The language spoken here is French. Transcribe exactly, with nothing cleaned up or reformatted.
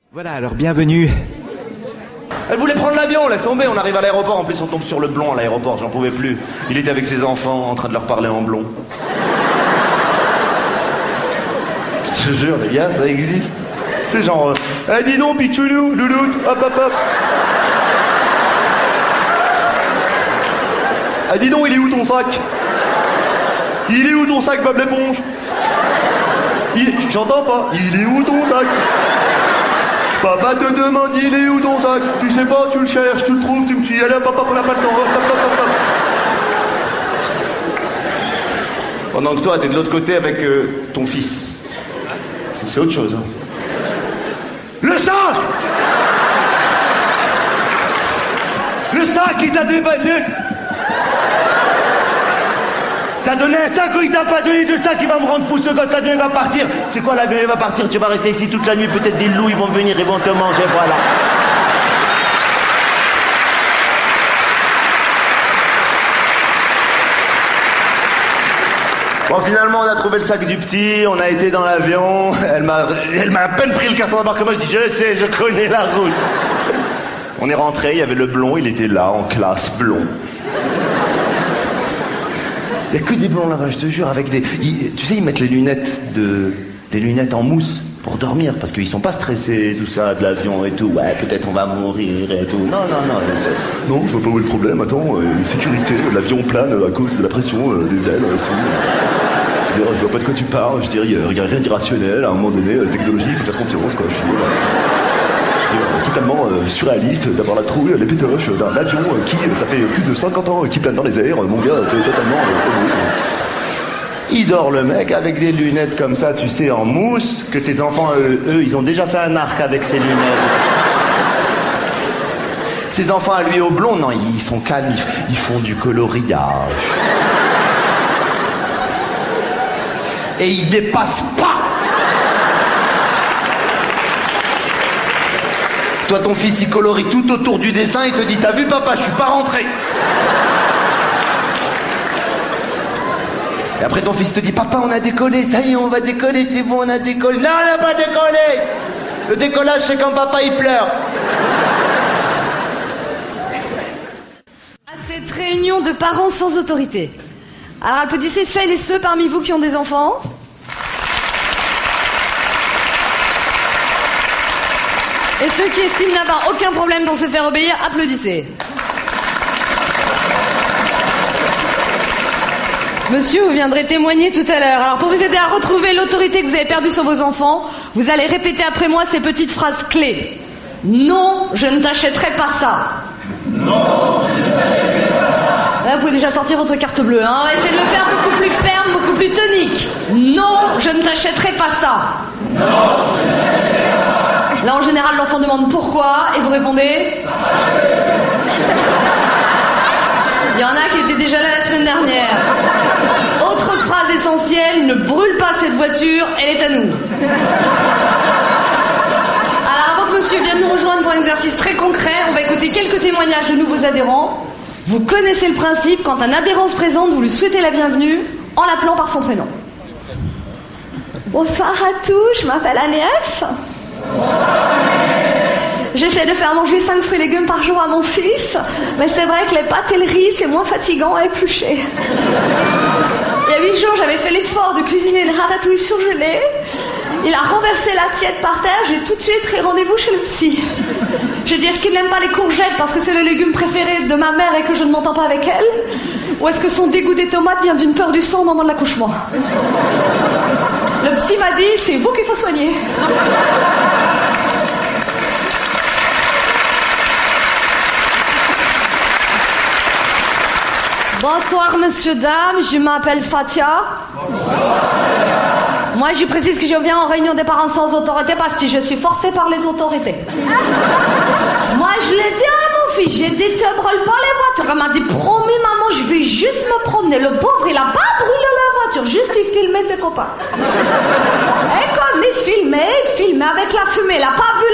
Voilà, alors bienvenue. Elle voulait prendre l'avion, laisse tomber, on arrive à l'aéroport, en plus on tombe sur le blond à l'aéroport, j'en pouvais plus. Il était avec ses enfants, en train de leur parler en blond. Je te jure, les gars, ça existe. Tu sais, genre, eh, hey, dis donc, pichoulou, louloute, hop, hop, hop. Ah, dis donc, il est où ton sac? Il est où ton sac, Bob l'éponge? Il... J'entends pas. Il est où ton sac? Papa te demande, il est où ton sac? Tu sais pas, tu le cherches, tu le trouves, tu me suis allé, papa, on n'a pas le temps. Hop, hop, hop, hop. Pendant que toi, t'es de l'autre côté avec euh, ton fils. C'est, c'est autre chose. Hein. Le sac! Le sac, il t'a déballé. T'as donné un sac ou il t'a pas donné de sac? Il va me rendre fou, ce gosse, l'avion il va partir. C'est quoi, l'avion il va partir? Tu vas rester ici toute la nuit, peut-être des loups ils vont venir, ils vont te manger, voilà. Bon, finalement, on a trouvé le sac du petit, on a été dans l'avion, elle m'a, elle m'a à peine pris le carton d'embarquement, je dis, je sais, je connais la route. On est rentré, il y avait le blond, il était là, en classe, blond. Il n'y a que des blonds là-bas, je te jure, avec des... Ils, tu sais, ils mettent les lunettes de... les lunettes en mousse pour dormir, parce qu'ils sont pas stressés, tout ça, de l'avion et tout. Ouais, peut-être on va mourir et tout. Non, non, non. C'est... Non, je vois pas où est le problème. Attends, euh, sécurité, l'avion plane à cause de la pression euh, des ailes. Euh, je veux dire, je vois pas de quoi tu parles. Je veux dire, il n'y a rien d'irrationnel. À un moment donné, la technologie, il faut faire confiance, quoi. Je veux dire, je veux dire, totalement euh, surréaliste d'avoir la trouille, les pétoches d'un avion euh, qui, ça fait plus de cinquante ans, euh, qui plane dans les airs. Mon gars, t'es totalement... Euh, Il dort le mec avec des lunettes comme ça, tu sais, en mousse, que tes enfants, eux, eux, ils ont déjà fait un arc avec ces lunettes. Ses enfants à lui au blond, non, ils sont calmes, ils, ils font du coloriage. Et ils dépassent pas. Toi, ton fils, il colorie tout autour du dessin, il te dit, t'as vu papa, je suis pas rentré. Et après ton fils te dit, papa, on a décollé, ça y est, on va décoller, c'est bon, on a décollé. Non, on n'a pas décollé. Le décollage, c'est quand papa, il pleure. À cette réunion de parents sans autorité. Alors, applaudissez celles et ceux parmi vous qui ont des enfants. Et ceux qui estiment n'avoir aucun problème pour se faire obéir, applaudissez. Monsieur, vous viendrez témoigner tout à l'heure. Alors, pour vous aider à retrouver l'autorité que vous avez perdue sur vos enfants, vous allez répéter après moi ces petites phrases clés. Non, je ne t'achèterai pas ça. Non, je ne t'achèterai pas ça. Là, vous pouvez déjà sortir votre carte bleue. Hein. On va essayer de le faire beaucoup plus ferme, beaucoup plus tonique. Non, je ne t'achèterai pas ça. Non, je ne t'achèterai pas ça. Là, en général, l'enfant demande pourquoi, et vous répondez... Il y en a qui étaient déjà là la semaine dernière. Autre phrase essentielle, ne brûle pas cette voiture, elle est à nous. Alors avant que monsieur vienne nous rejoindre pour un exercice très concret, on va écouter quelques témoignages de nouveaux adhérents. Vous connaissez le principe, quand un adhérent se présente, vous lui souhaitez la bienvenue en l'appelant par son prénom. Bonsoir à tous, je m'appelle Agnès. J'essaie de faire manger cinq fruits et légumes par jour à mon fils, mais c'est vrai que les pâtes et le riz, c'est moins fatigant à éplucher. Il y a huit jours, j'avais fait l'effort de cuisiner le ratatouille surgelé. Il a renversé l'assiette par terre, j'ai tout de suite pris rendez-vous chez le psy. J'ai dit, est-ce qu'il n'aime pas les courgettes parce que c'est le légume préféré de ma mère et que je ne m'entends pas avec elle? Ou est-ce que son dégoût des tomates vient d'une peur du sang au moment de l'accouchement? Le psy m'a dit, c'est vous qu'il faut soigner. Bonsoir, monsieur, dame, je m'appelle Fatia. Moi, je précise que je viens en réunion des parents sans autorité parce que je suis forcée par les autorités. Moi, je l'ai dit à mon fils, j'ai dit, te brûle pas les voitures. Elle m'a dit, promis, maman, je vais juste me promener. Le pauvre, il a pas brûlé la voiture, juste il filmait ses copains. Et comme il filmait, il filmait avec la fumée. Il a pas vu